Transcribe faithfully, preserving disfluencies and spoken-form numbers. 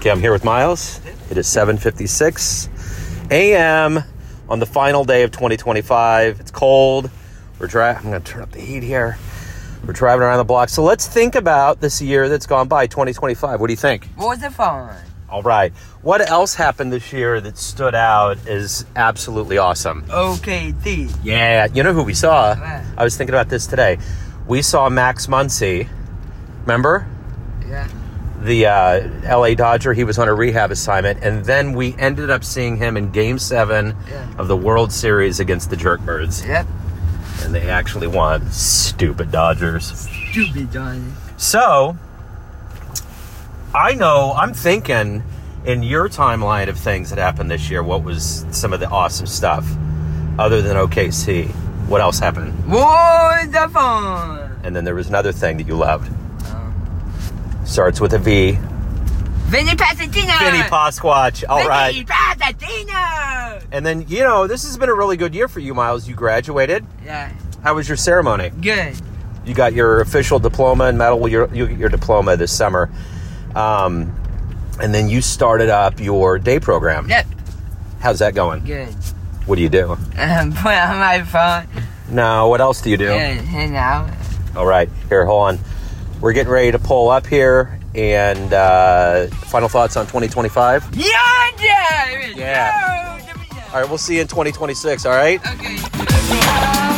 Okay, I'm here with Miles. It is seven fifty-six a.m. on the final day of twenty twenty-five. It's cold. We're driving. I'm going to turn up the heat here. We're driving around the block. So let's think about this year that's gone by, twenty twenty-five. What do you think? Was it fun? All right. What else happened this year that stood out as absolutely awesome? Okay, D. Yeah. You know who we saw? What? I was thinking about this today. We saw Max Muncy. Remember? Yeah. The uh, L A Dodger. He was on a rehab assignment. And then we ended up seeing him in Game seven Yeah. of the World Series against the Jerkbirds. Yep. And they actually won. Stupid Dodgers. Stupid Johnny. So, I know, I'm thinking in your timeline of things that happened this year, what was some of the awesome stuff other than O K C? What else happened? Was it fun? And then there was another thing that you loved. Oh. Starts with a V. Vinny Pasatino. Vinny Pasquatch. All right. Vinny Pasatino. And then, you know, this has been a really good year for you, Miles. You graduated. Yeah. How was your ceremony? Good. You got your official diploma and medal. Your, you get your diploma this summer. Um, and then you started up your day program. Yep. How's that going? Good. What do you do? Um, put on my phone. No, what else do you do? And hang out. All right, here, hold on. We're getting ready to pull up here. And uh, final thoughts on twenty twenty-five? Yeah, yeah. Yeah. All right, we'll see you in twenty twenty-six, all right? Okay.